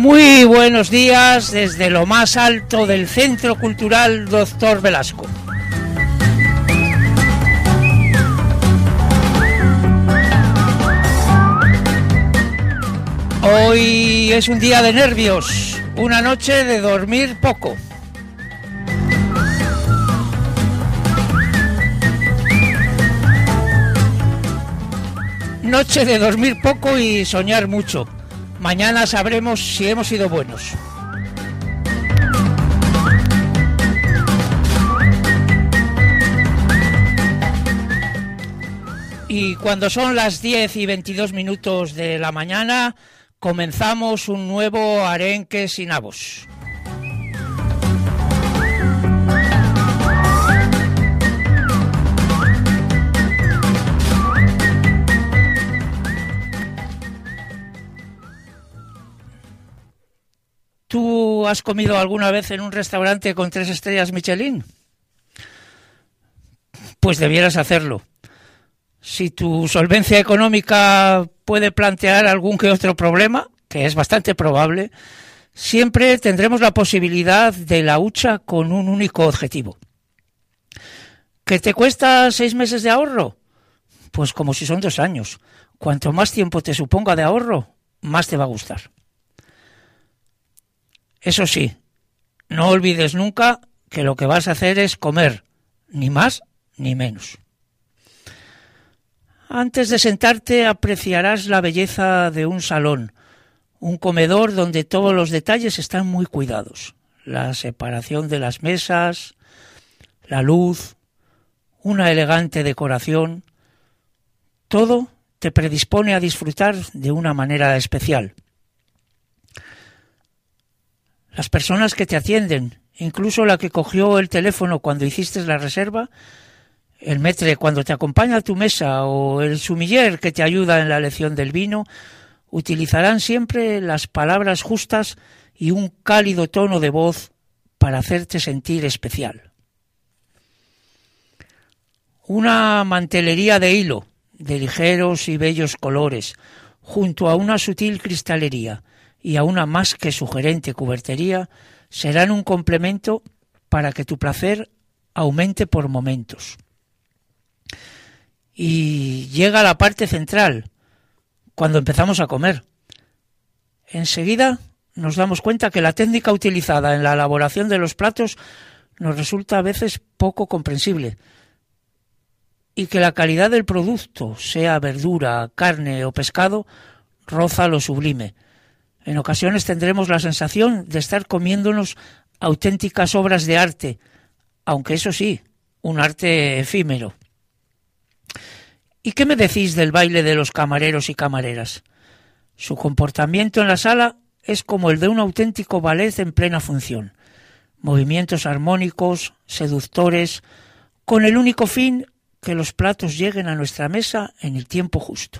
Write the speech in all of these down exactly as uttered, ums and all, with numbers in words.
Muy buenos días desde lo más alto del Centro Cultural Doctor Velasco. Hoy es un día de nervios, una noche de dormir poco. Noche de dormir poco y soñar mucho. Mañana sabremos si hemos sido buenos. Y cuando son las diez y veintidós minutos de la mañana, comenzamos un nuevo Arenque sin avos. ¿Tú has comido alguna vez en un restaurante con tres estrellas Michelin? Pues debieras hacerlo. Si tu solvencia económica puede plantear algún que otro problema, que es bastante probable, siempre tendremos la posibilidad de la hucha con un único objetivo. ¿Que te cuesta seis meses de ahorro? Pues como si son dos años. Cuanto más tiempo te suponga de ahorro, más te va a gustar. Eso sí, no olvides nunca que lo que vas a hacer es comer, ni más ni menos. Antes de sentarte apreciarás la belleza de un salón, un comedor donde todos los detalles están muy cuidados. La separación de las mesas, la luz, una elegante decoración, todo te predispone a disfrutar de una manera especial. Las personas que te atienden, incluso la que cogió el teléfono cuando hiciste la reserva, el maître cuando te acompaña a tu mesa o el sommelier que te ayuda en la elección del vino, utilizarán siempre las palabras justas y un cálido tono de voz para hacerte sentir especial. Una mantelería de hilo, de ligeros y bellos colores, junto a una sutil cristalería y a una más que sugerente cubertería, serán un complemento para que tu placer aumente por momentos. Y llega la parte central, cuando empezamos a comer. Enseguida nos damos cuenta que la técnica utilizada en la elaboración de los platos nos resulta a veces poco comprensible y que la calidad del producto, sea verdura, carne o pescado, roza lo sublime. En ocasiones tendremos la sensación de estar comiéndonos auténticas obras de arte, aunque eso sí, un arte efímero. ¿Y qué me decís del baile de los camareros y camareras? Su comportamiento en la sala es como el de un auténtico ballet en plena función. Movimientos armónicos, seductores, con el único fin que los platos lleguen a nuestra mesa en el tiempo justo.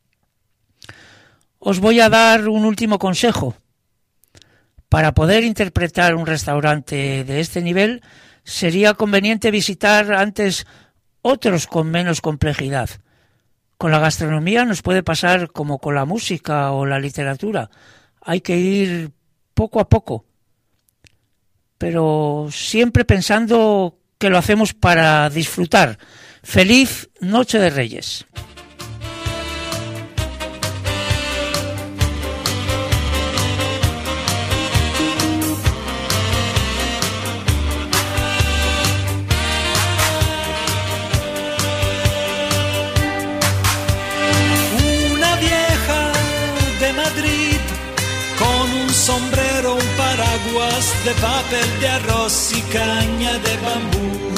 Os voy a dar un último consejo. Para poder interpretar un restaurante de este nivel, sería conveniente visitar antes otros con menos complejidad. Con la gastronomía nos puede pasar como con la música o la literatura. Hay que ir poco a poco, pero siempre pensando que lo hacemos para disfrutar. ¡Feliz Noche de Reyes! Sombrero, un paraguas de papel de arroz y caña de bambú.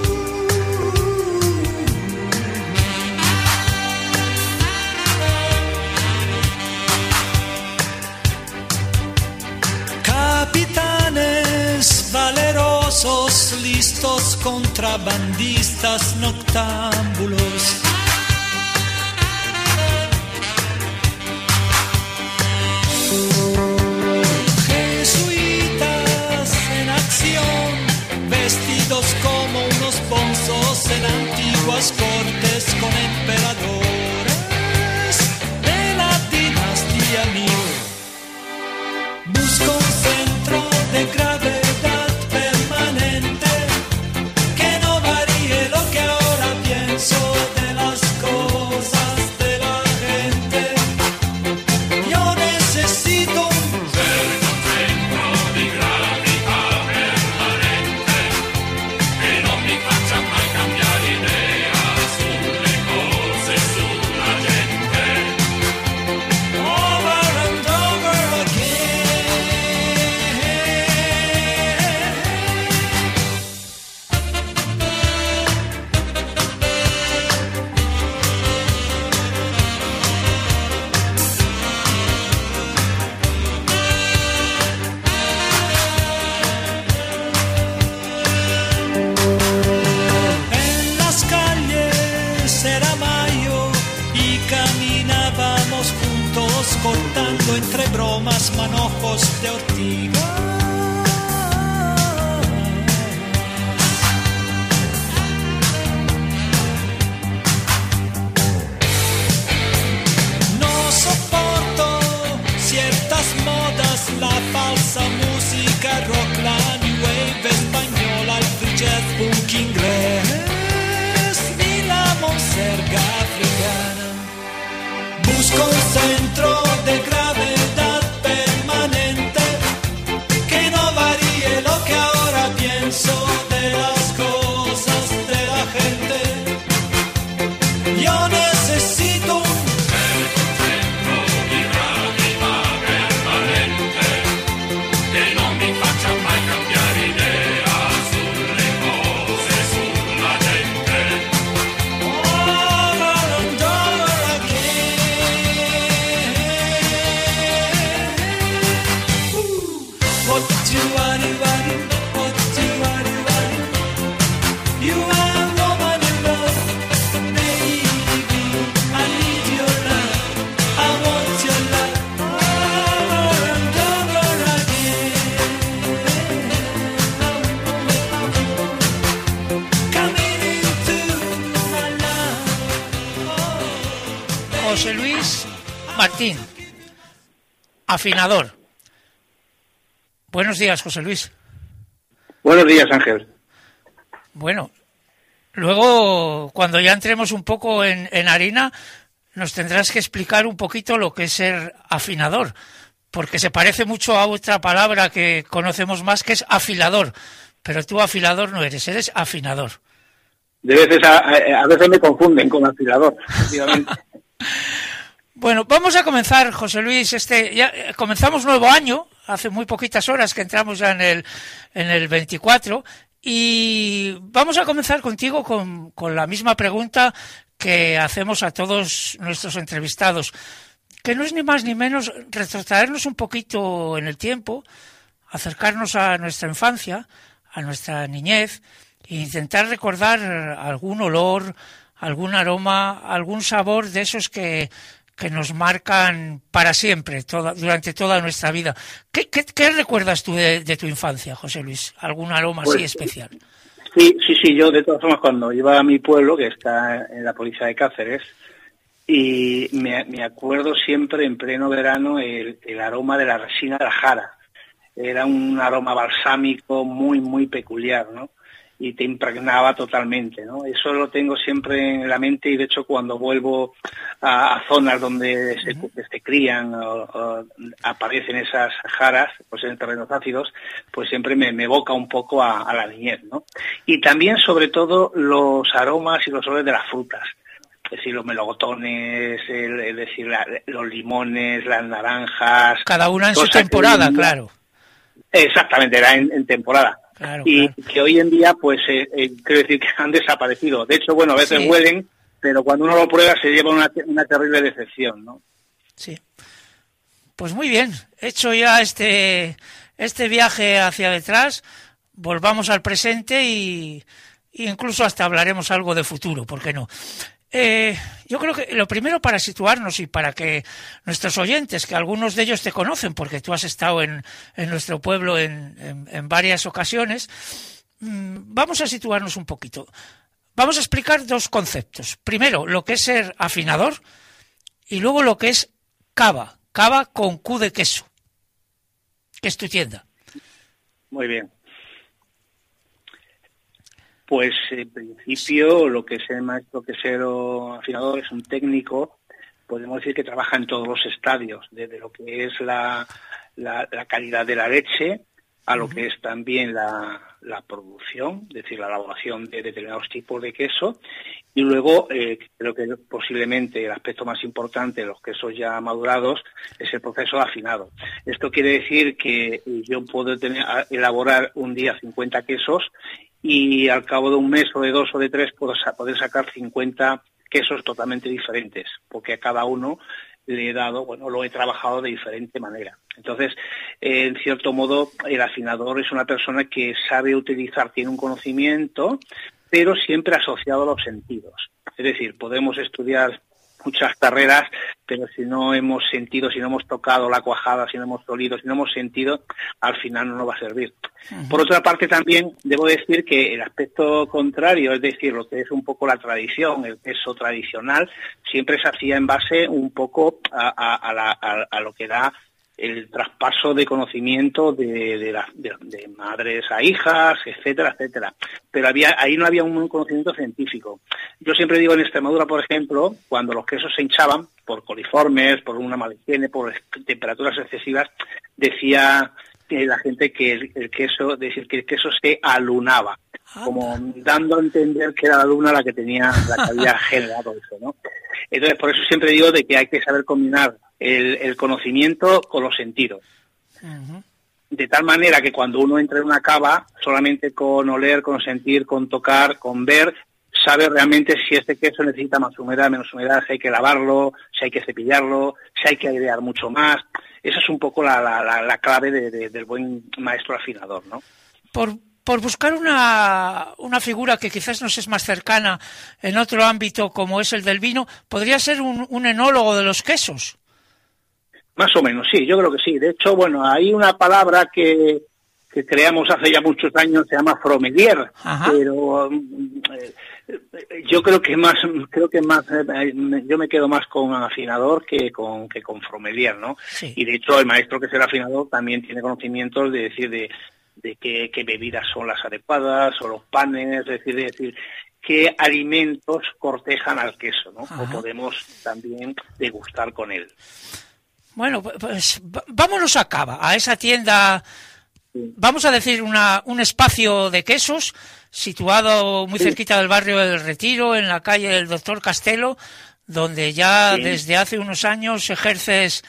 Capitanes valerosos, listos contrabandistas noctámbulos. Vestidos como unos bonzos en antiguas cortes con emperadores de la dinastía Ming. entre bromas, manojos de ortiga. No soporto ciertas modas, la falsa música rock, la new wave española, el free jazz punk inglés, ni la monserga africana. Busco un centro de gravedad permanente que no varíe lo que ahora pienso de las cosas, de la gente. Yo necesito un centro di gravità permanente che non mi faccia mai cambiare idea sulle cose, sulla gente. Over and over again. Ooh. What you want, you want, what you want, you want. You are woman in love, baby. I need your love, I want your love. Over and over again. Coming into my love. Oh, José Luis Martín, afinador. Buenos días, José Luis. Buenos días, Ángel. Bueno, luego, cuando ya entremos un poco en, en harina, nos tendrás que explicar un poquito lo que es ser afinador, porque se parece mucho a otra palabra que conocemos más, que es afilador, pero tú afilador no eres, eres afinador. De veces a, a, a veces me confunden con afilador, efectivamente. Bueno, vamos a comenzar, José Luis, este ya eh, comenzamos nuevo año, hace muy poquitas horas que entramos ya en el en el veinticuatro, y vamos a comenzar contigo con, con la misma pregunta que hacemos a todos nuestros entrevistados, que no es ni más ni menos retrotraernos un poquito en el tiempo, acercarnos a nuestra infancia, a nuestra niñez, e intentar recordar algún olor, algún aroma, algún sabor de esos que que nos marcan para siempre, toda, durante toda nuestra vida. ¿Qué, qué, qué recuerdas tú de, de tu infancia, José Luis? ¿Algún aroma Pues, así especial? Sí, sí, sí, yo de todas formas cuando iba a mi pueblo, que está en la provincia de Cáceres, y me, me acuerdo siempre en pleno verano el, el aroma de la resina de la jara. Era un aroma balsámico muy, muy peculiar, ¿no? Y te impregnaba totalmente, ¿no? Eso lo tengo siempre en la mente, y de hecho cuando vuelvo a, a zonas donde se, uh-huh. se crían o, o aparecen esas jaras, pues en terrenos ácidos, pues siempre me, me evoca un poco a, a la niñez, ¿no? Y también, sobre todo, los aromas y los olores de las frutas. Es decir, los melocotones, el, es decir, la, los limones, las naranjas... Cada una en su temporada, que, claro. Exactamente, era en, en temporada. Claro, y claro. que hoy en día, pues, eh, eh, quiero decir que han desaparecido. De hecho, bueno, a veces Sí. huelen, pero cuando uno lo prueba se lleva una, una terrible decepción, ¿no? Sí. Pues muy bien, hecho ya este, este viaje hacia detrás, volvamos al presente y, y incluso hasta hablaremos algo de futuro, ¿por qué no? Eh, yo creo que lo primero, para situarnos y para que nuestros oyentes, que algunos de ellos te conocen porque tú has estado en, en nuestro pueblo en, en, en varias ocasiones, mmm, vamos a situarnos un poquito. Vamos a explicar dos conceptos. Primero, lo que es ser afinador, y luego lo que es cava, cava con Q de queso, que es tu tienda. Muy bien. Pues en principio lo que es el maestro quesero afinador es un técnico, podemos decir que trabaja en todos los estadios, desde lo que es la, la, la calidad de la leche a lo uh-huh. que es también la, la producción, es decir, la elaboración de determinados tipos de queso, y luego eh, creo que posiblemente el aspecto más importante de los quesos ya madurados es el proceso de afinado. Esto quiere decir que yo puedo tener, elaborar un día cincuenta quesos, y al cabo de un mes o de dos o de tres puedo sa- poder sacar cincuenta quesos totalmente diferentes, porque a cada uno le he dado, bueno, lo he trabajado de diferente manera. Entonces, eh, en cierto modo, el afinador es una persona que sabe utilizar, tiene un conocimiento, pero siempre asociado a los sentidos. Es decir, podemos estudiar muchas carreras, pero si no hemos sentido, si no hemos tocado la cuajada, si no hemos olido, si no hemos sentido, al final no nos va a servir. Uh-huh. Por otra parte también debo decir que el aspecto contrario, es decir, lo que es un poco la tradición, el queso tradicional, siempre se hacía en base un poco a, a, a, la, a, a lo que da el traspaso de conocimiento de, de, la, de, de madres a hijas, etcétera, etcétera. Pero había ahí no había un conocimiento científico. Yo siempre digo en Extremadura, por ejemplo, cuando los quesos se hinchaban por coliformes, por una mala higiene, por temperaturas excesivas, decía la gente que el, el queso, decir que el queso se alunaba, como dando a entender que era la luna la que tenía, la que había generado eso, ¿no? Entonces, por eso siempre digo de que hay que saber combinar el, el conocimiento con los sentidos. Uh-huh. De tal manera que cuando uno entra en una cava, solamente con oler, con sentir, con tocar, con ver, sabe realmente si este queso necesita más humedad, menos humedad, si hay que lavarlo, si hay que cepillarlo, si hay que airear mucho más. Esa es un poco la, la, la clave de, de, del buen maestro afinador, ¿no? Por, por buscar una, una figura que quizás nos es más cercana en otro ámbito como es el del vino, ¿podría ser un, un enólogo de los quesos? Más o menos, sí, yo creo que sí. De hecho, bueno, hay una palabra que, que creamos hace ya muchos años, se llama fromelier, Ajá. pero eh, yo creo que más, creo que más, eh, yo me quedo más con afinador que con que con fromelier, ¿no? Sí. Y de hecho, el maestro que es el afinador también tiene conocimientos de decir de, de qué, qué bebidas son las adecuadas, o los panes, es decir, de decir qué alimentos cortejan al queso, ¿no? Ajá. O podemos también degustar con él. Bueno, pues vámonos a Cava, a esa tienda, vamos a decir una, un espacio de quesos situado muy sí. cerquita del barrio del Retiro, en la calle del Doctor Castelo, donde ya sí. desde hace unos años ejerces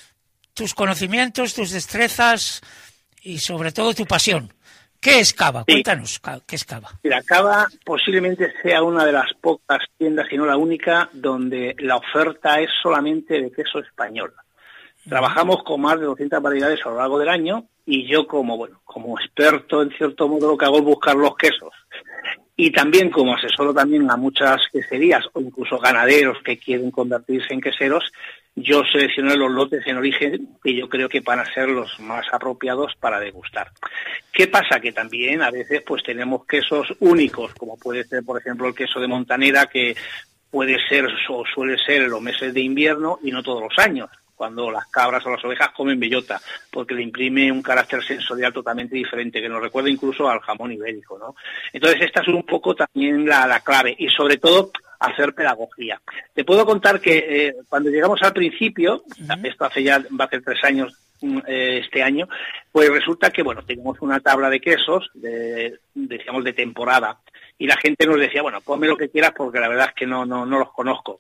tus conocimientos, tus destrezas y sobre todo tu pasión. ¿Qué es Cava? Sí. Cuéntanos, ¿qué es Cava? Mira, Cava posiblemente sea una de las pocas tiendas, si no la única, donde la oferta es solamente de queso español. Trabajamos con más de doscientas variedades a lo largo del año y yo como bueno como experto en cierto modo lo que hago es buscar los quesos y también como asesoro también a muchas queserías o incluso ganaderos que quieren convertirse en queseros, yo selecciono los lotes en origen que yo creo que van a ser los más apropiados para degustar. ¿Qué pasa? Que también a veces pues tenemos quesos únicos, como puede ser por ejemplo el queso de Montanera, que puede ser o suele ser en los meses de invierno y no todos los años, cuando las cabras o las ovejas comen bellota, porque le imprime un carácter sensorial totalmente diferente, que nos recuerda incluso al jamón ibérico, ¿no? Entonces esta es un poco también la, la clave, y sobre todo hacer pedagogía. Te puedo contar que eh, cuando llegamos al principio, uh-huh. esto hace ya, va a hacer tres años eh, este año, pues resulta que, bueno, tenemos una tabla de quesos, de, decíamos, de temporada, y la gente nos decía, bueno, ponme lo que quieras porque la verdad es que no, no, no los conozco.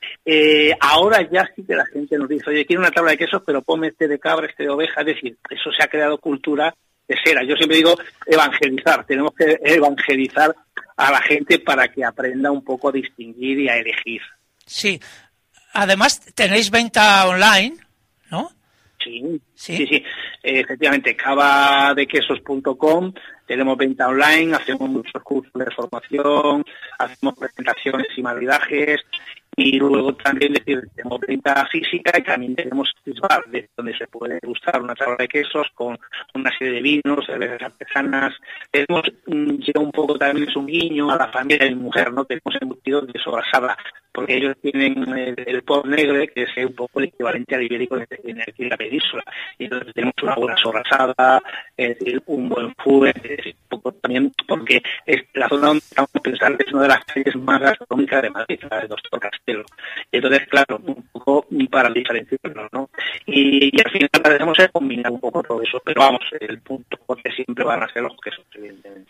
Eh, ahora ya sí que la gente nos dice, oye, quiero una tabla de quesos, pero ponme este de cabra, este de oveja, es decir, eso se ha creado cultura quesera. Yo siempre digo evangelizar, tenemos que evangelizar a la gente para que aprenda un poco a distinguir y a elegir. Sí, además tenéis venta online, ¿no? Sí, sí, sí, sí. Eh, efectivamente, cava de quesos punto com, tenemos venta online, hacemos muchos cursos de formación, hacemos presentaciones y maridajes, y luego también decir, tenemos venta física y también tenemos bar donde se puede gustar una tabla de quesos con una serie de vinos, cervezas artesanas. Tenemos llega un poco también es un guiño a la familia de mi mujer, ¿no? Tenemos embutidos de sobrasada, porque ellos tienen el, el Port Negre, que es un poco el equivalente al ibérico en, en, en la península. Y entonces tenemos una buena sobrasada, es decir, un buen food, es decir, un poco también, porque es la zona donde estamos pensando es una de las calles más gastronómicas de Madrid, la de Doctor Castelo. Entonces, claro, un poco para diferenciarnos, ¿no? Y, y al final lo que hacemos es combinar un poco todo eso, pero vamos, el punto porque siempre van a ser los quesos, evidentemente.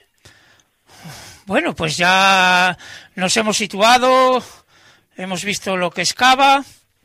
Bueno, pues ya nos hemos situado, hemos visto lo que es Cava.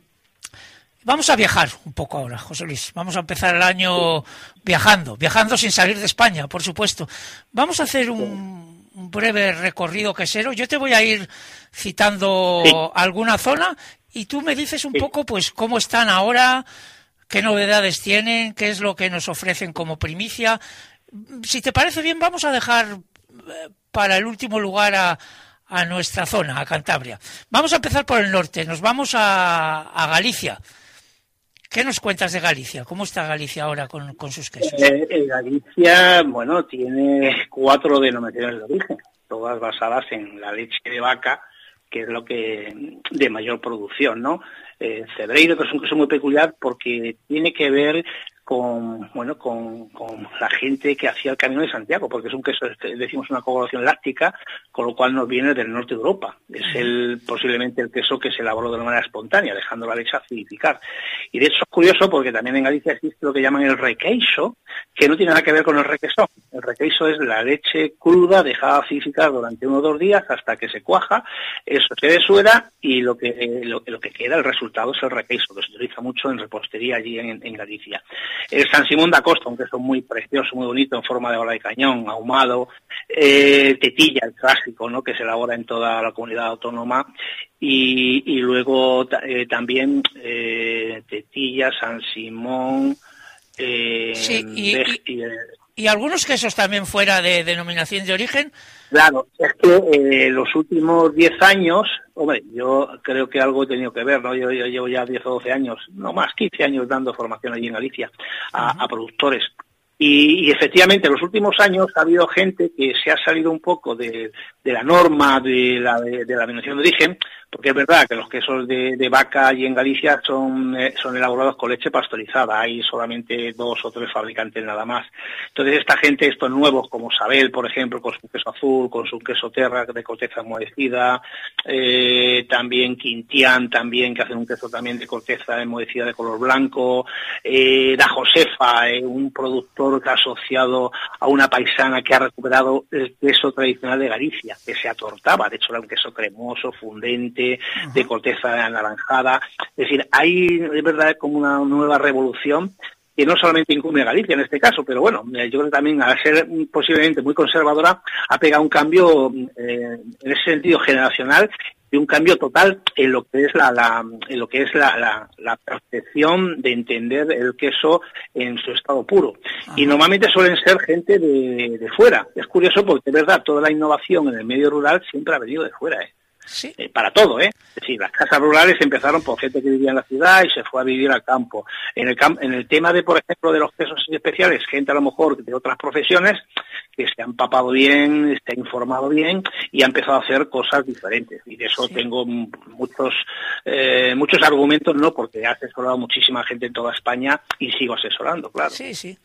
Vamos a viajar un poco ahora, José Luis. Vamos a empezar el año viajando, viajando sin salir de España, por supuesto. Vamos a hacer un, un breve recorrido quesero. Yo te voy a ir citando sí. alguna zona y tú me dices un sí. poco, pues, cómo están ahora, qué novedades tienen, qué es lo que nos ofrecen como primicia. Si te parece bien, vamos a dejar para el último lugar a, a nuestra zona, a Cantabria. Vamos a empezar por el norte, nos vamos a, a Galicia. ¿Qué nos cuentas de Galicia? ¿Cómo está Galicia ahora con, con sus quesos? Eh, eh, Galicia, bueno, tiene cuatro denominaciones de origen, todas basadas en la leche de vaca, que es lo que de mayor producción, ¿no? Eh, Cebreiro, que es un queso muy peculiar porque tiene que ver con, bueno, con, con la gente que hacía el Camino de Santiago, porque es un queso, decimos, una coagulación láctica, con lo cual nos viene del norte de Europa. Es el posiblemente el queso que se elaboró de una manera espontánea, dejando la leche acidificar. Y de hecho es curioso porque también en Galicia existe lo que llaman el requeixo, que no tiene nada que ver con el requesón. El requeixo es la leche cruda dejada acidificar durante uno o dos días hasta que se cuaja, eso se desuera y lo que, eh, lo, lo que queda, el resultado es el requeixo, que se utiliza mucho en repostería allí en, en Galicia. El San Simón da Costa, un queso muy precioso, muy bonito, en forma de bola de cañón, ahumado. Eh, tetilla, el clásico, ¿no?, que se elabora en toda la comunidad autónoma. Y, y luego eh, también eh, tetilla, San Simón. Eh, sí, y, de, y, y, y algunos quesos también fuera de denominación de origen. Claro, es que eh, los últimos diez años, hombre, yo creo que algo he tenido que ver, ¿no? Yo, yo llevo ya diez o doce años, no más, quince años dando formación allí en Galicia a, uh-huh. a productores. Y, y efectivamente, en los últimos años ha habido gente que se ha salido un poco de, de la norma de la, de, de la denominación de origen, porque es verdad que los quesos de, de vaca allí en Galicia son, eh, son elaborados con leche pasteurizada. Hay solamente dos o tres fabricantes nada más. Entonces esta gente, estos nuevos como Sabel, por ejemplo, con su queso azul, con su queso terra de corteza enmohecida, eh, también Quintián, también, que hacen un queso también de corteza enmohecida de color blanco, eh, Da Josefa, eh, un productor que ha asociado a una paisana que ha recuperado el queso tradicional de Galicia, que se atortaba, de hecho era un queso cremoso, fundente, de corteza anaranjada. Es decir, hay, es verdad, como una nueva revolución que no solamente incumbe a Galicia en este caso, pero bueno, yo creo que también al ser posiblemente muy conservadora ha pegado un cambio eh, en ese sentido generacional y un cambio total en lo que es la, la en lo que es la, la, la percepción de entender el queso en su estado puro. Ajá. Y normalmente suelen ser gente de, de fuera. Es curioso porque es verdad, toda la innovación en el medio rural siempre ha venido de fuera, ¿eh? Sí. Eh, para todo, ¿eh? Es decir, las casas rurales empezaron por gente que vivía en la ciudad y se fue a vivir al campo. En el, cam- en el tema de, por ejemplo, de los quesos especiales, gente a lo mejor de otras profesiones que se ha empapado bien, se ha informado bien y ha empezado a hacer cosas diferentes. Y de eso sí. tengo muchos eh, muchos argumentos, ¿no? Porque he asesorado a muchísima gente en toda España y sigo asesorando, claro. Sí, sí.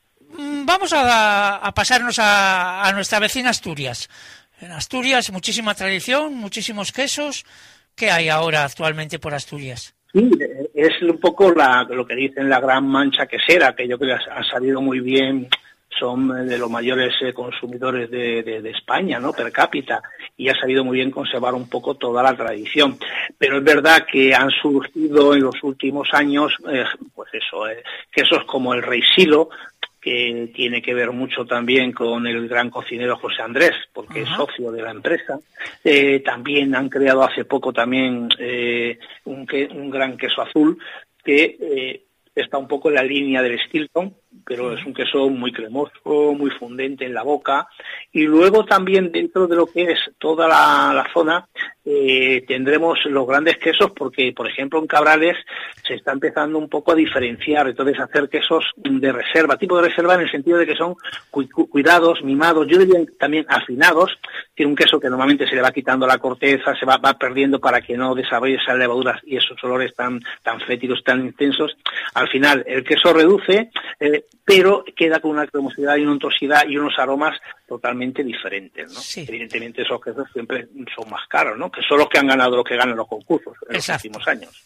Vamos a, a pasarnos a, a nuestra vecina Asturias. En Asturias, muchísima tradición, muchísimos quesos. ¿Qué hay ahora actualmente por Asturias? Sí, es un poco la, lo que dicen la gran mancha quesera, que yo creo que ha salido muy bien, son de los mayores eh, consumidores de, de, de España, ¿no?, per cápita, y ha sabido muy bien conservar un poco toda la tradición. Pero es verdad que han surgido en los últimos años, eh, pues eso, eh, quesos como el Rey Silo, que tiene que ver mucho también con el gran cocinero José Andrés, porque Ajá. es socio de la empresa. Eh, también han creado hace poco también eh, un, que, un gran queso azul que eh, está un poco en la línea del Stilton, pero es un queso muy cremoso, muy fundente en la boca. Y luego también dentro de lo que es toda la, la zona eh, tendremos los grandes quesos porque, por ejemplo, en Cabrales se está empezando un poco a diferenciar, entonces a hacer quesos de reserva, tipo de reserva en el sentido de que son cu- cu- cuidados, mimados, yo diría también afinados. Tiene un queso que normalmente se le va quitando la corteza, se va, va perdiendo para que no desarrolle esas levaduras y esos olores tan, tan fétidos, tan intensos. Al final el queso reduce, eh, pero queda con una cremosidad y una untuosidad y unos aromas totalmente diferentes, ¿no? Sí. Evidentemente esos quesos siempre son más caros, ¿no?, que son los que han ganado, los que ganan los concursos en Exacto. los últimos años.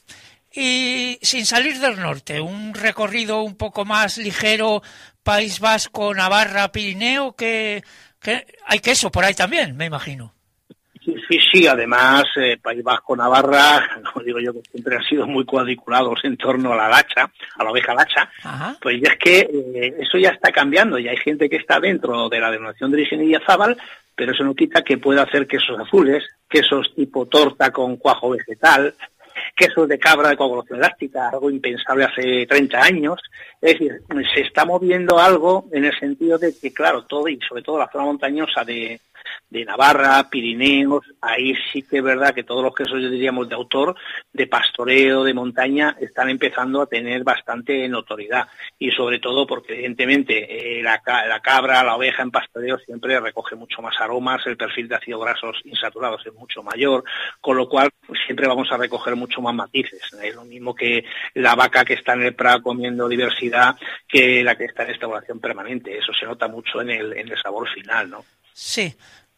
Y sin salir del norte, un recorrido un poco más ligero, País Vasco, Navarra, Pirineo, que, que hay queso por ahí también, me imagino. Sí, sí, sí, además eh, País Vasco, Navarra, como digo yo, que siempre han sido muy cuadriculados en torno a la lacha, a la oveja lacha. Ajá. Pues es que eh, eso ya está cambiando, y hay gente que está dentro de la denominación de origen Idiazábal, pero eso no quita que pueda hacer quesos azules, quesos tipo torta con cuajo vegetal, quesos de cabra de coagulación elástica, algo impensable hace treinta años. Es decir, se está moviendo algo en el sentido de que, claro, todo, y sobre todo la zona montañosa de, de Navarra, Pirineos, ahí sí que es verdad que todos los quesos, yo diríamos, de autor, de pastoreo, de montaña, están empezando a tener bastante notoriedad. Y sobre todo porque, evidentemente, eh, la, la cabra, la oveja en pastoreo siempre recoge mucho más aromas, el perfil de ácidos grasos insaturados es mucho mayor, con lo cual pues, siempre vamos a recoger mucho más matices. Es lo mismo que la vaca que está en el prado comiendo diversidad que la que está en estauración permanente. Eso se nota mucho en el, en el sabor final, ¿no? Sí.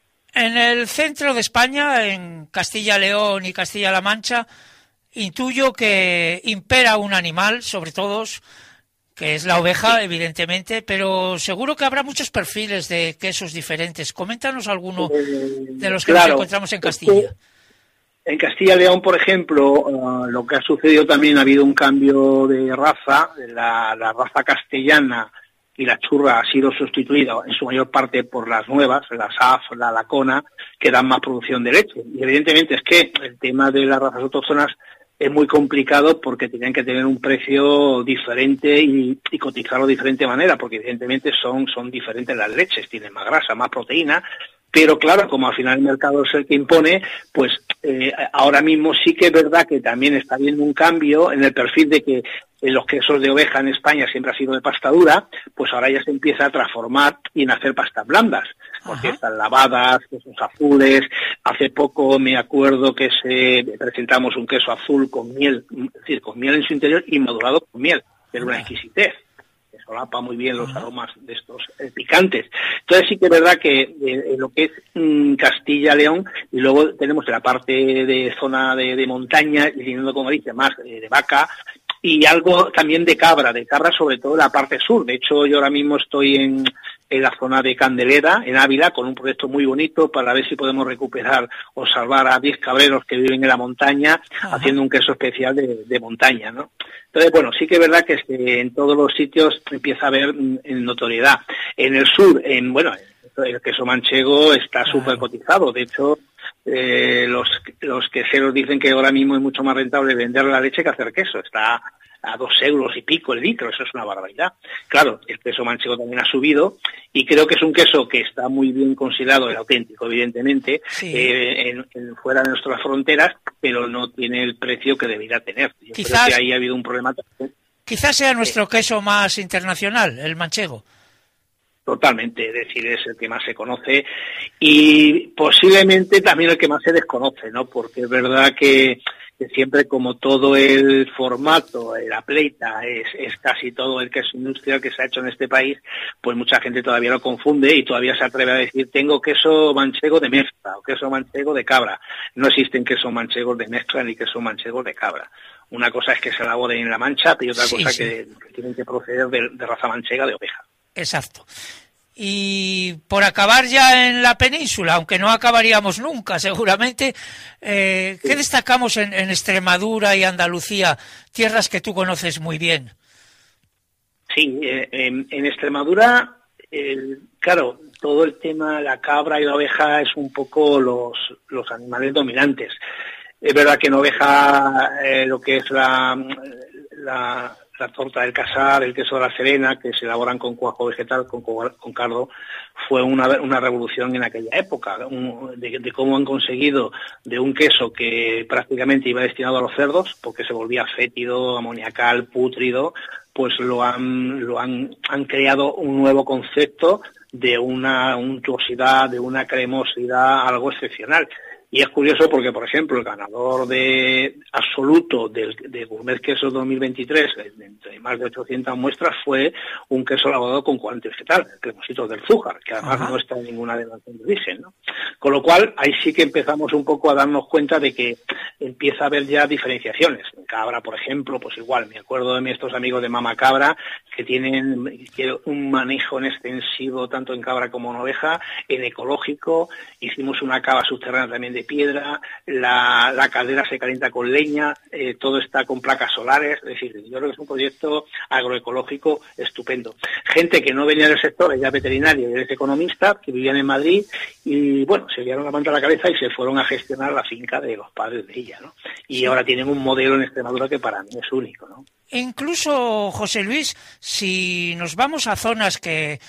En el centro de España, en Castilla-León y Castilla-La Mancha, intuyo que impera un animal sobre todos, que es la oveja, evidentemente, pero seguro que habrá muchos perfiles de quesos diferentes. Coméntanos alguno de los que claro, nos encontramos en Castilla. En Castilla y León, por ejemplo, uh, lo que ha sucedido también, ha habido un cambio de raza. La, la raza castellana y la churra ha sido sustituida en su mayor parte por las nuevas, la S A F, la Lacona, que dan más producción de leche. Y evidentemente es que el tema de las razas autóctonas es muy complicado porque tienen que tener un precio diferente y, y cotizarlo de diferente manera, porque evidentemente son, son diferentes las leches, tienen más grasa, más proteína. Pero claro, como al final el mercado es el que impone, pues eh, ahora mismo sí que es verdad que también está habiendo un cambio en el perfil de que eh, los quesos de oveja en España siempre ha sido de pasta dura, pues ahora ya se empieza a transformar y en hacer pastas blandas, porque Ajá. están lavadas, quesos azules. Hace poco me acuerdo que se presentamos un queso azul con miel, es decir, con miel en su interior y madurado con miel, que era una exquisitez. Solapa muy bien los aromas de estos eh, picantes. Entonces sí que es verdad que eh, lo que es mm, Castilla-León, y luego tenemos la parte de zona de, de montaña, y teniendo, como dice, más eh, de vaca, y algo también de cabra, de cabra sobre todo en la parte sur. De hecho, yo ahora mismo estoy en, en la zona de Candelera, en Ávila, con un proyecto muy bonito para ver si podemos recuperar o salvar a diez cabreros que viven en la montaña, Ajá. haciendo un queso especial de, de montaña, ¿no? Entonces, bueno, sí que es verdad que este, en todos los sitios empieza a haber en notoriedad. En el sur, en bueno, el queso manchego está súper cotizado. De hecho, eh, los, los queseros dicen que ahora mismo es mucho más rentable vender la leche que hacer queso. Está a dos euros y pico el litro, eso es una barbaridad. Claro, el queso manchego también ha subido y creo que es un queso que está muy bien considerado, el auténtico, evidentemente, sí. eh, en, en fuera de nuestras fronteras, pero no tiene el precio que debería tener. Yo quizás, creo que ahí ha habido un problema también. Quizás sea nuestro eh, queso más internacional, el manchego. Totalmente, es decir, es el que más se conoce y posiblemente también el que más se desconoce, ¿no? Porque es verdad que, que siempre, como todo el formato, la pleita, es, es casi todo el queso industrial que se ha hecho en este país, pues mucha gente todavía lo confunde y todavía se atreve a decir, tengo queso manchego de mezcla o queso manchego de cabra. No existen quesos manchegos de mezcla ni queso manchegos de cabra. Una cosa es que se elaboren en La Mancha y otra sí, cosa sí. Que, que tienen que proceder de, de raza manchega de oveja. Exacto. Y por acabar ya en la península, aunque no acabaríamos nunca seguramente, eh, ¿qué destacamos en, en Extremadura y Andalucía, tierras que tú conoces muy bien? Sí, eh, en, en Extremadura, el, claro, todo el tema, la cabra y la oveja es un poco los, los animales dominantes. Es verdad que en oveja eh, lo que es la... la la torta del Casar, el queso de la Serena, que se elaboran con cuajo vegetal, con, con cardo, fue una, una revolución en aquella época, un, de, de cómo han conseguido de un queso que prácticamente iba destinado a los cerdos, porque se volvía fétido, amoniacal, pútrido, pues lo han, lo han, han creado un nuevo concepto de una untuosidad, de una cremosidad algo excepcional. Y es curioso porque, por ejemplo, el ganador de absoluto del, de Gourmet Queso dos mil veintitrés, entre más de ochocientas muestras, fue un queso elaborado con colorante vegetal, el cremosito del Zújar, que además Ajá. no está en ninguna denominación de origen, ¿no? Con lo cual, ahí sí que empezamos un poco a darnos cuenta de que empieza a haber ya diferenciaciones. En cabra, por ejemplo, pues igual, me acuerdo de estos amigos de Mama Cabra, que tienen un manejo en extensivo, tanto en cabra como en oveja, en ecológico. Hicimos una cava subterránea también de piedra, la, la caldera se calienta con leña, eh, todo está con placas solares, es decir, yo creo que es un proyecto agroecológico estupendo. Gente que no venía del sector, ella es veterinaria y es economista, que vivían en Madrid y bueno, se dieron la manta a la cabeza y se fueron a gestionar la finca de los padres de ella, ¿no? Y sí. ahora tienen un modelo en Extremadura que para mí es único, ¿no? Incluso, José Luis, si nos vamos a zonas que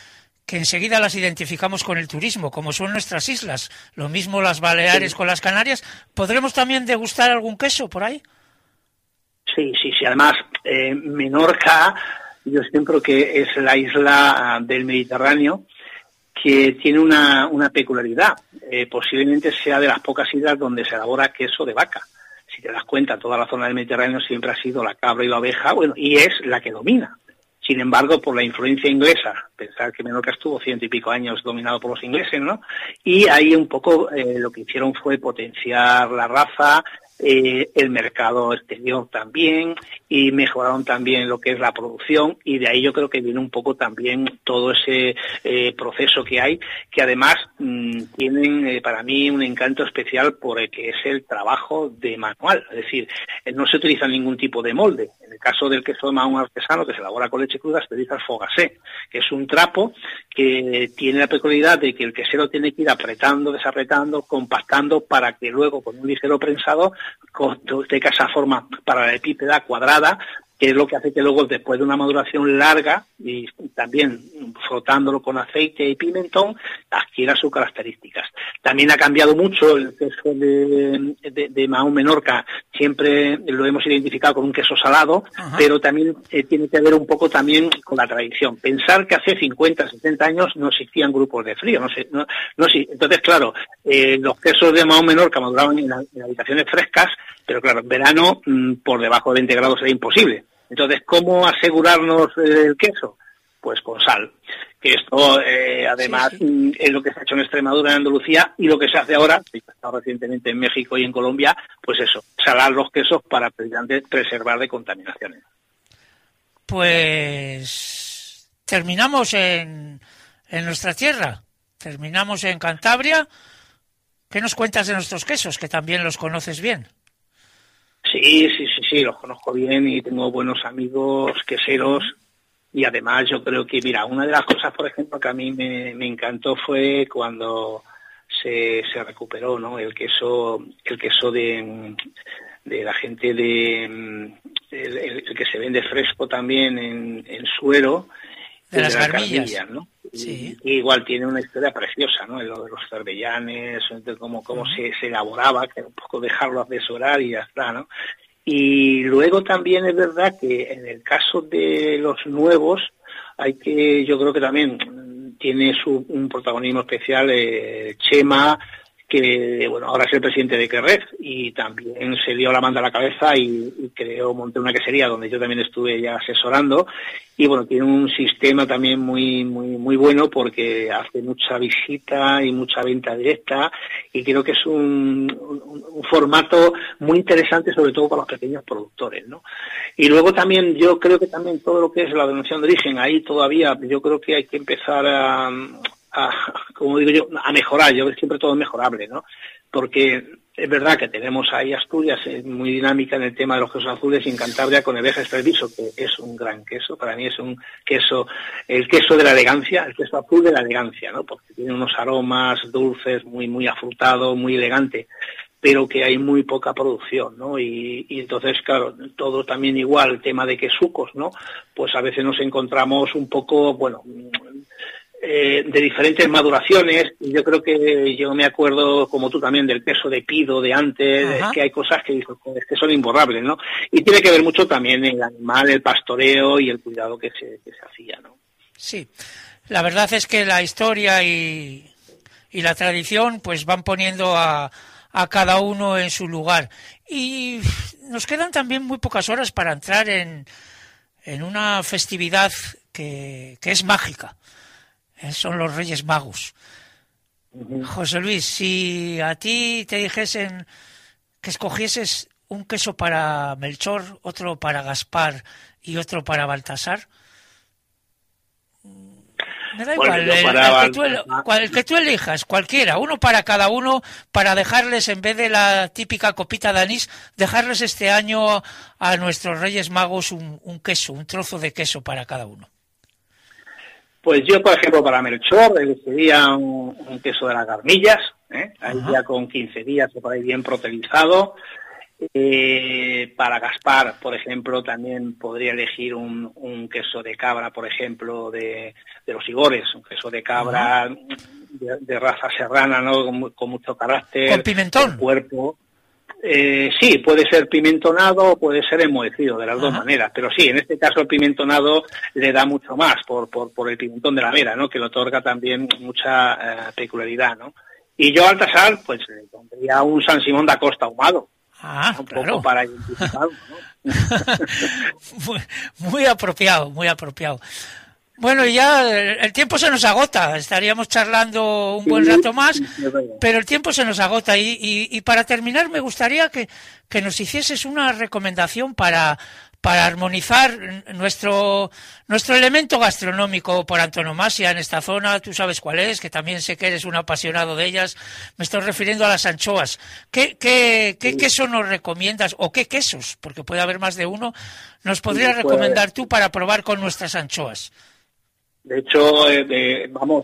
que enseguida las identificamos con el turismo, como son nuestras islas. Lo mismo las Baleares sí. con las Canarias. ¿Podremos también degustar algún queso por ahí? Sí, sí, sí. Además, eh, Menorca, yo siempre que es la isla del Mediterráneo que tiene una, una peculiaridad. Eh, posiblemente sea de las pocas islas donde se elabora queso de vaca. Si te das cuenta, toda la zona del Mediterráneo siempre ha sido la cabra y la oveja, bueno, y es la que domina. Sin embargo, por la influencia inglesa, pensar que Menorca estuvo ciento y pico años dominado por los ingleses, ¿no? Y ahí un poco eh, lo que hicieron fue potenciar la raza, eh, el mercado exterior también, y mejoraron también lo que es la producción, y de ahí yo creo que viene un poco también todo ese eh, proceso que hay, que además mmm, tienen eh, para mí un encanto especial por el que es el trabajo de manual, es decir, eh, no se utiliza ningún tipo de molde. En el caso del queso de mahón artesano, que se elabora con leche cruda, se utiliza el fogacé, que es un trapo que tiene la peculiaridad de que el quesero tiene que ir apretando, desapretando, compactando, para que luego con un ligero prensado tenga esa forma paralelepípeda, cuadrada, que es lo que hace que luego, después de una maduración larga, y también frotándolo con aceite y pimentón, adquiera sus características. También ha cambiado mucho el queso de, de, de Mahón Menorca, siempre lo hemos identificado con un queso salado, ajá, pero también eh, tiene que ver un poco también con la tradición. Pensar que hace cincuenta, sesenta años no existían grupos de frío, no sé, no, no sí. Entonces, claro, eh, los quesos de Mahón Menorca maduraban en, la, en habitaciones frescas, pero claro, en verano mmm, por debajo de veinte grados era imposible. Entonces, ¿cómo asegurarnos el queso? Pues con sal. Que esto, eh, además, sí, sí. es lo que se ha hecho en Extremadura, en Andalucía, y lo que se hace ahora, que se ha estado recientemente en México y en Colombia, pues eso, salar los quesos para preservar de contaminaciones. Pues terminamos en, en nuestra tierra, terminamos en Cantabria. ¿Qué nos cuentas de nuestros quesos, que también los conoces bien? Sí, sí, sí, sí, los conozco bien y tengo buenos amigos queseros, y además yo creo que, mira, una de las cosas, por ejemplo, que a mí me, me encantó fue cuando se, se recuperó, ¿no?, el queso, el queso de, de la gente de, el, el, el que se vende fresco también en, en suero, de las de las garmillas, garmillas, ¿no? Sí. Y, y igual tiene una historia preciosa, ¿no? Lo de los cervellanes, cómo, cómo uh-huh. se, se elaboraba, que era un poco dejarlo asesorar y ya está, ¿no? Y luego también es verdad que en el caso de los nuevos, hay que, yo creo que también tiene su, un protagonismo especial eh, Chema, que bueno, ahora es el presidente de Querrez, y también se dio la manta a la cabeza y, y creó, monté una quesería donde yo también estuve ya asesorando, y bueno, tiene un sistema también muy muy muy bueno, porque hace mucha visita y mucha venta directa, y creo que es un, un, un formato muy interesante, sobre todo para los pequeños productores, ¿no? Y luego también yo creo que también todo lo que es la denominación de origen, ahí todavía yo creo que hay que empezar a A, como digo yo, a mejorar. Yo veo siempre todo mejorable, ¿no? Porque es verdad que tenemos ahí Asturias, es muy dinámica en el tema de los quesos azules, y en Cantabria con el Veja Treviso, que es un gran queso, para mí es un queso, el queso de la elegancia, el queso azul de la elegancia, ¿no? Porque tiene unos aromas dulces, muy, muy afrutado, muy elegante, pero que hay muy poca producción, ¿no? Y, y entonces, claro, todo también igual, el tema de quesucos, ¿no? Pues a veces nos encontramos un poco, bueno, Eh, de diferentes maduraciones, y yo creo que yo me acuerdo, como tú también, del queso de pido de antes, es que hay cosas que, es que son imborrables, ¿no? Y tiene que ver mucho también el animal, el pastoreo y el cuidado que se, que se hacía, ¿no? Sí, la verdad es que la historia y, y la tradición pues van poniendo a, a cada uno en su lugar, y nos quedan también muy pocas horas para entrar en, en una festividad que, que es mágica. Son los Reyes Magos. Uh-huh. José Luis, si a ti te dijesen que escogieses un queso para Melchor, otro para Gaspar y otro para Baltasar, me da igual, bueno, el, el, que tú, el, el que tú elijas, cualquiera, uno para cada uno, para dejarles, en vez de la típica copita de anís, dejarles este año a nuestros Reyes Magos un, un queso, un trozo de queso para cada uno. Pues yo, por ejemplo, para Melchor, elegiría un, un queso de las garmillas, ¿eh? Ahí ya con quince días o por ahí bien protelizado, Eh, para Gaspar, por ejemplo, también podría elegir un, un queso de cabra, por ejemplo, de, de los Igores, un queso de cabra de, de raza serrana, ¿no? Con, con mucho carácter, con pimentón, con cuerpo. Eh, sí, puede ser pimentonado o puede ser enmohecido, de las Ajá. dos maneras, pero sí, en este caso el pimentonado le da mucho más por, por, por el pimentón de la mera, ¿no? Que le otorga también mucha eh, peculiaridad, ¿no? Y yo al tasar, pues le pondría un San Simón da Costa ahumado. Ah, un claro. poco para identificarlo, ¿no? muy, muy apropiado, muy apropiado. Bueno, y ya el tiempo se nos agota, estaríamos charlando un buen rato más, pero el tiempo se nos agota. Y, y, y para terminar, me gustaría que, que nos hicieses una recomendación para, para armonizar nuestro, nuestro elemento gastronómico por antonomasia en esta zona. Tú sabes cuál es, que también sé que eres un apasionado de ellas. Me estoy refiriendo a las anchoas. ¿Qué, qué, qué queso nos recomiendas, o qué quesos, porque puede haber más de uno, nos podrías sí, pues, recomendar tú para probar con nuestras anchoas? De hecho, eh, eh, vamos,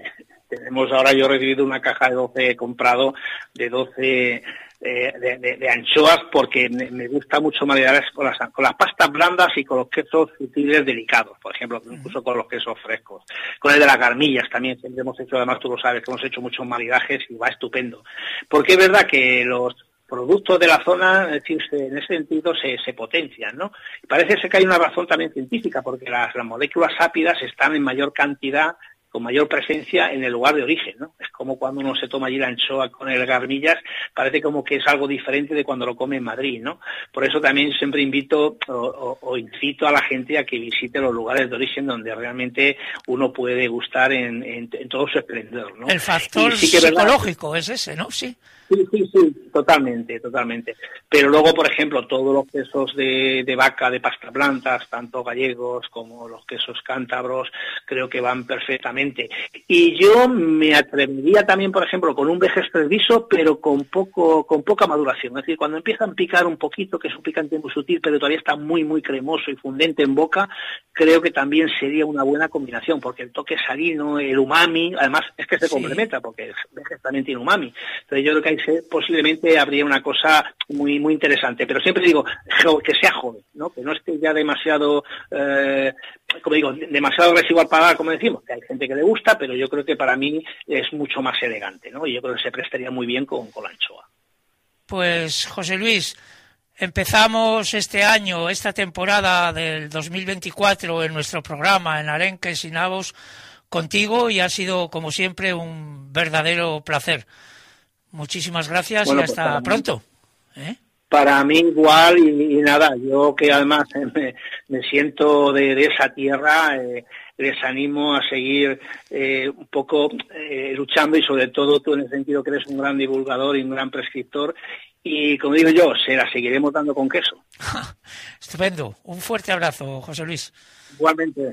tenemos ahora, yo he recibido una caja de doce, he comprado de doce eh, de, de, de anchoas, porque me, me gusta mucho maridarlas con las, con las pastas blandas y con los quesos sutiles delicados, por ejemplo, incluso con los quesos frescos. Con el de las garmillas también, siempre hemos hecho, además tú lo sabes, que hemos hecho muchos maridajes y va estupendo. Porque es verdad que los productos de la zona, es decir, en ese sentido se, se potencian, ¿no? Y parece ser que hay una razón también científica, porque las, las moléculas ápidas están en mayor cantidad, con mayor presencia en el lugar de origen, ¿no? Es como cuando uno se toma allí la anchoa con el garmillas, parece como que es algo diferente de cuando lo come en Madrid, ¿no? Por eso también siempre invito o, o, o incito a la gente a que visite los lugares de origen donde realmente uno puede gustar en, en, en todo su esplendor, ¿no? El factor sí que psicológico es ese, ¿no? Sí. Sí, sí, sí, totalmente, totalmente. Pero luego, por ejemplo, todos los quesos de, de vaca, de pasta plantas, tanto gallegos como los quesos cántabros, creo que van perfectamente. Y yo me atrevería también, por ejemplo, con un Vejes Treviso, pero con poco, con poca maduración. Es decir, cuando empiezan a picar un poquito, que es un picante muy sutil, pero todavía está muy, muy cremoso y fundente en boca, creo que también sería una buena combinación, porque el toque salino, el umami, además es que se sí. complementa, porque el Vejes también tiene umami. Entonces yo creo que hay posiblemente habría una cosa muy muy interesante, pero siempre digo que sea joven, ¿no? Que no esté ya demasiado, eh, como digo, demasiado residual para, como decimos, que hay gente que le gusta, pero yo creo que para mí es mucho más elegante, ¿no? Y yo creo que se prestaría muy bien con, con la anchoa. Pues José Luis, empezamos este año, esta temporada del dos mil veinticuatro en nuestro programa en Arenques y Navos contigo, y ha sido como siempre un verdadero placer. Muchísimas gracias bueno, y hasta pues pronto. ¿Eh? Para mí igual y, y nada, yo que además me, me siento de, de esa tierra, eh, les animo a seguir eh, un poco eh, luchando, y sobre todo tú en el sentido que eres un gran divulgador y un gran prescriptor, y como digo yo, se la seguiremos dando con queso. Estupendo, un fuerte abrazo, José Luis. Igualmente.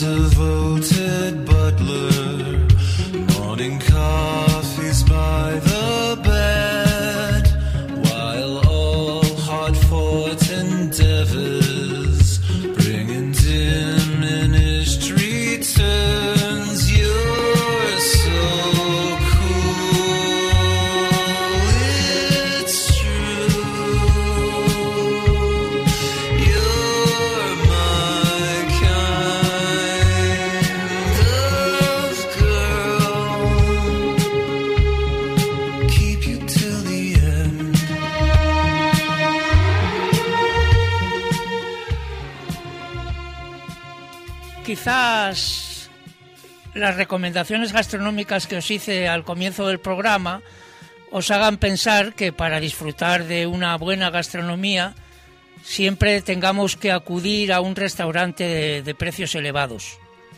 devoted butler, morning coffees by the bed, while all hard-fought endeavors bring in diminished returns. You're so cool, it's true. You're my kind of girl. Keep you till the end. Quizás las recomendaciones gastronómicas que os hice al comienzo del programa os hagan pensar que para disfrutar de una buena gastronomía siempre tengamos que acudir a un restaurante de, de precios elevados.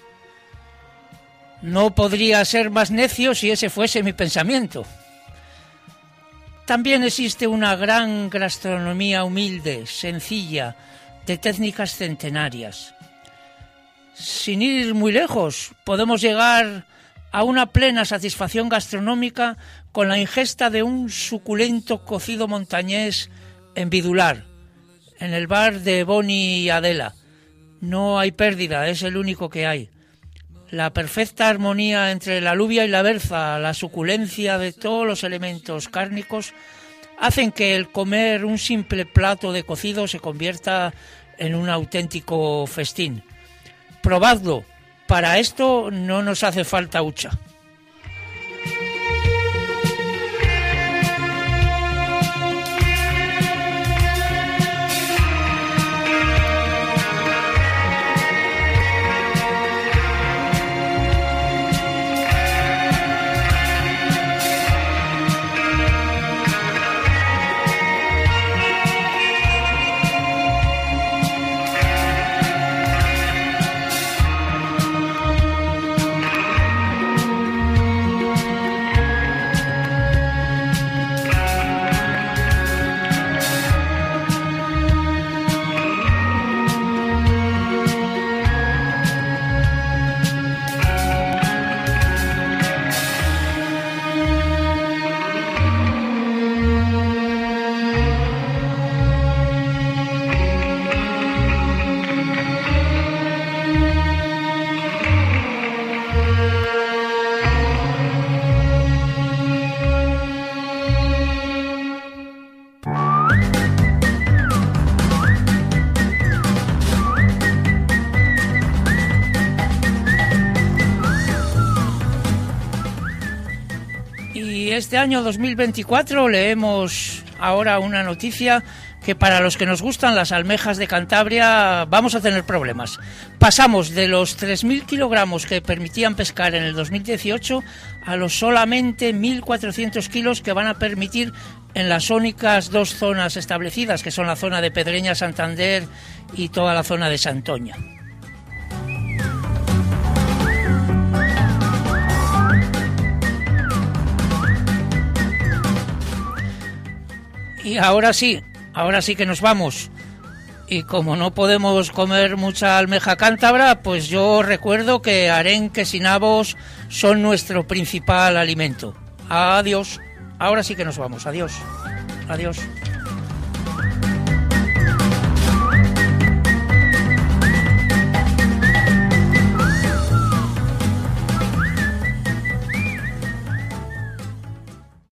No podría ser más necio si ese fuese mi pensamiento. También existe una gran gastronomía humilde, sencilla, de técnicas centenarias. Sin ir muy lejos, podemos llegar a una plena satisfacción gastronómica con la ingesta de un suculento cocido montañés en Vidular, en el bar de Boni y Adela. No hay pérdida, es el único que hay. La perfecta armonía entre la alubia y la berza, la suculencia de todos los elementos cárnicos, hacen que el comer un simple plato de cocido se convierta en un auténtico festín. Probadlo, para esto no nos hace falta hucha. Este año dos mil veinticuatro leemos ahora una noticia que para los que nos gustan las almejas de Cantabria vamos a tener problemas. Pasamos de los tres mil kilogramos que permitían pescar en el dos mil dieciocho a los solamente mil cuatrocientos kilos que van a permitir en las únicas dos zonas establecidas, que son la zona de Pedreña, Santander y toda la zona de Santoña. Y ahora sí, ahora sí que nos vamos. Y como no podemos comer mucha almeja cántabra, pues yo recuerdo que arenques y nabos son nuestro principal alimento. Adiós. Ahora sí que nos vamos. Adiós. Adiós.